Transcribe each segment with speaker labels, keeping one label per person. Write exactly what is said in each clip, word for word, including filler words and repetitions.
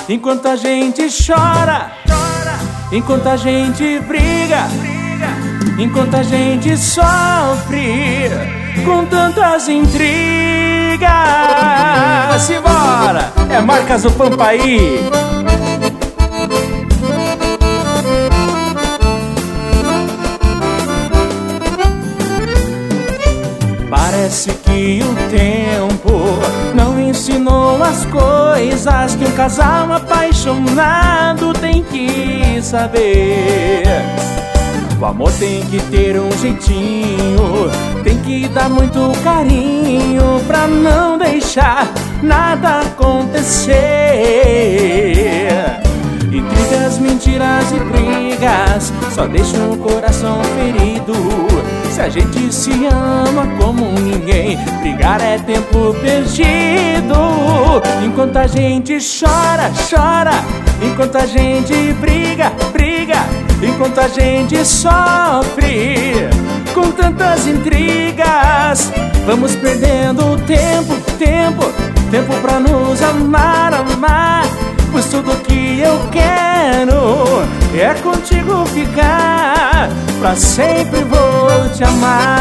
Speaker 1: enquanto a gente chora, enquanto a gente briga, enquanto a gente sofre com tantas intrigas. Simbora! É Marcas do Pampa aí. Parece que o tempo não ensinou as coisas que um casal apaixonado tem que saber. O amor tem que ter um jeitinho, tem que dar muito carinho pra não deixar nada acontecer. Intrigas, mentiras e brigas só deixam o coração ferido. Se a gente se ama como ninguém, brigar é tempo perdido. Enquanto a gente chora, chora, enquanto a gente briga, briga, enquanto a gente sofre com tantas intrigas, vamos perdendo tempo, tempo, tempo pra nos amar, amar. Pois tudo que eu quero é contigo ficar, pra sempre vou te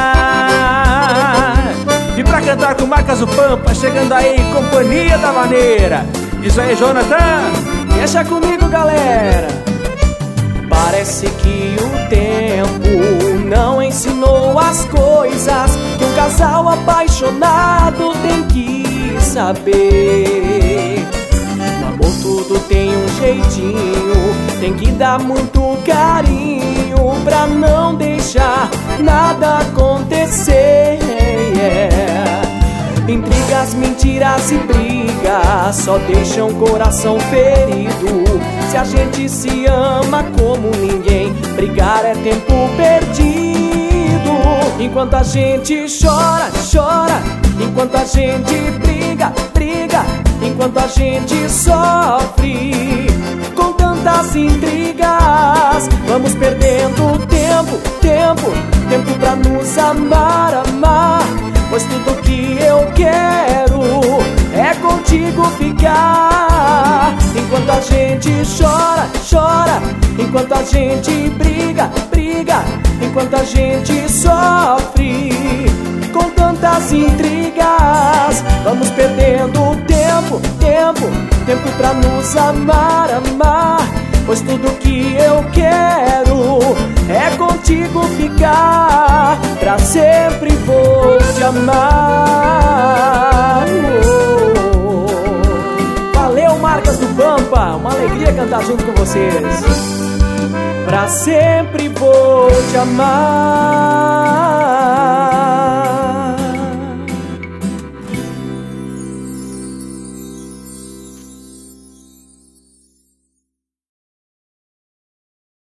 Speaker 1: amar. E pra cantar com Marcas do Pampa, chegando aí, Companhia da Maneira. Diz aí, Jonathan, deixa comigo, galera.
Speaker 2: Parece que o tempo não ensinou as coisas que um casal apaixonado tem que saber. No amor tudo tem um jeitinho, tem que dar muito carinho pra não deixar nada acontecer. Yeah. Intrigas, mentiras e brigas só deixam o coração ferido. Se a gente se ama como ninguém, brigar é tempo perdido. Enquanto a gente chora, chora, enquanto a gente briga, briga, enquanto a gente sofre com tantas intrigas, vamos perdendo tempo, tempo, tempo pra nos amar, amar. Pois tudo que eu quero é contigo ficar. Enquanto a gente chora, chora, enquanto a gente briga, briga, enquanto a gente sofre com tantas intrigas, vamos perdendo tempo, tempo, tempo pra nos amar, amar. Pois tudo que eu quero é contigo ficar, pra sempre vou te amar. Oh. Valeu, Marcas do Pampa, uma alegria cantar junto com vocês. Pra sempre vou te amar.